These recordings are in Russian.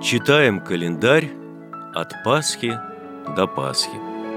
Читаем календарь от Пасхи до Пасхи.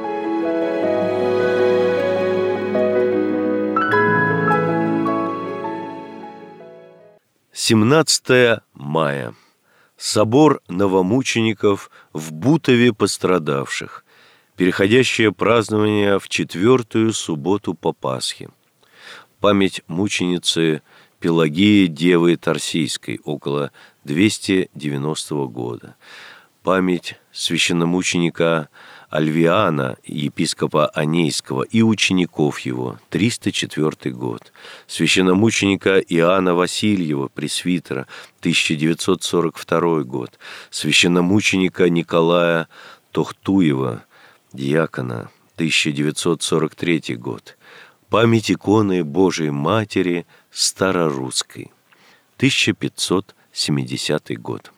«17 мая. Собор новомучеников в Бутове пострадавших, переходящее празднование в 4-ю субботу по Пасхе. Память мученицы Пелагии Девы Тарсийской, около 290 года. Память священномученика Альвиана, епископа Анейского, и учеников его, 304 год. Священномученика Иоанна Васильева, пресвитера, 1942 год. Священномученика Николая Тохтуева, диакона, 1943 год. Память иконы Божией Матери Старорусской, 1570 год.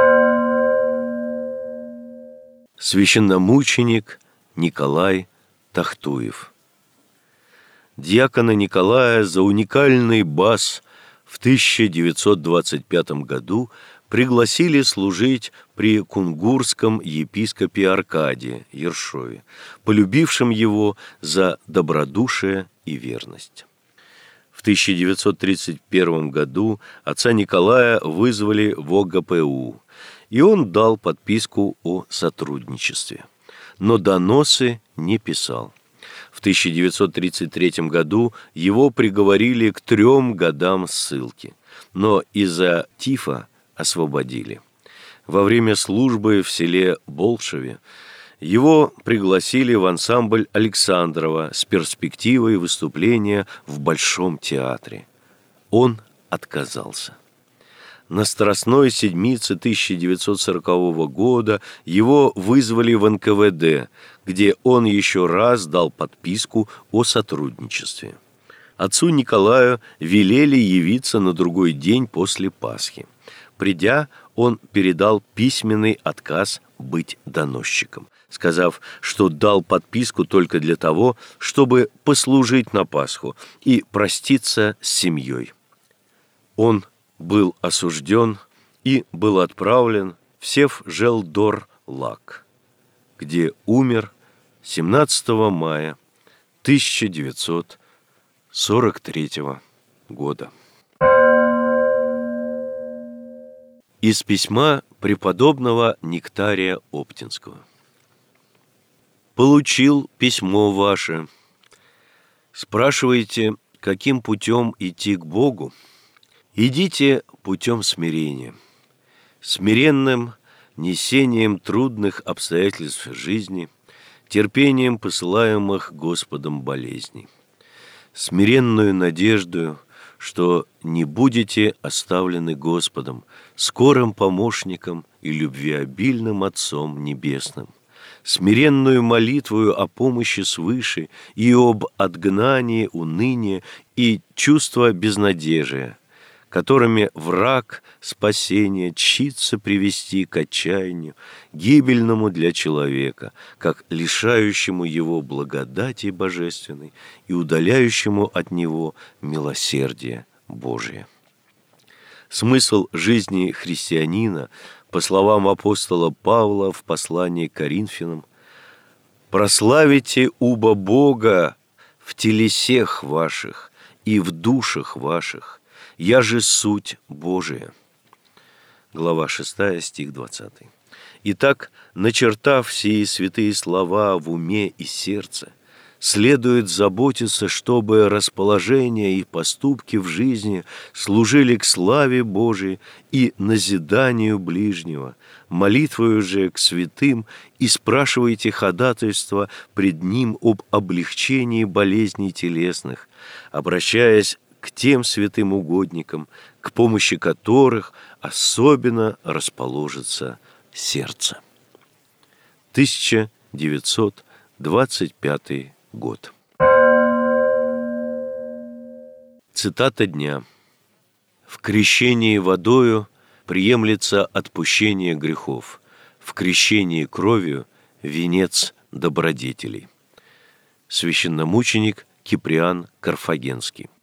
Священномученик Николай Тохтуев. Диакона Николая за уникальный бас в 1925 году пригласили служить при кунгурском епископе Аркадии Ершове, полюбившем его за добродушие и верность. В 1931 году отца Николая вызвали в ОГПУ, и он дал подписку о сотрудничестве, но доносы не писал. В 1933 году его приговорили к 3 годам ссылки, но из-за тифа освободили. Во время службы в селе Болшеве его пригласили в ансамбль Александрова с перспективой выступления в Большом театре. Он отказался. На Страстной седмице 1940 года его вызвали в НКВД, где он еще раз дал подписку о сотрудничестве. Отцу Николаю велели явиться на другой день после Пасхи. Придя, он передал письменный отказ быть доносчиком, сказав, что дал подписку только для того, чтобы послужить на Пасху и проститься с семьей. Он был осужден и был отправлен в Севжелдор-Лаг, где умер 17 мая 1943 года. Из письма преподобного Нектария Оптинского. «Получил письмо ваше. Спрашиваете, каким путем идти к Богу? Идите путем смирения, смиренным несением трудных обстоятельств жизни, терпением посылаемых Господом болезней, смиренную надеждою, что не будете оставлены Господом, скорым помощником и любвеобильным Отцом Небесным, смиренную молитвою о помощи свыше и об отгнании уныния и чувства безнадежия, которыми враг спасения тщится привести к отчаянию, гибельному для человека, как лишающему его благодати божественной и удаляющему от него милосердие Божие». Смысл жизни христианина, по словам апостола Павла в послании к Коринфянам: «Прославите уба Бога в телесех ваших и в душах ваших, я же суть Божия». Глава 6, стих 20. Итак, начертав сии святые слова в уме и сердце, следует заботиться, чтобы расположение и поступки в жизни служили к славе Божией и назиданию ближнего. Молитвою же к святым и спрашивайте ходатайство пред Ним об облегчении болезней телесных, обращаясь к тем святым угодникам, к помощи которых особенно расположится сердце. 1925 год. Цитата дня. «В крещении водою приемлется отпущение грехов, в крещении кровью венец добродетелей». Священномученик Киприан Карфагенский.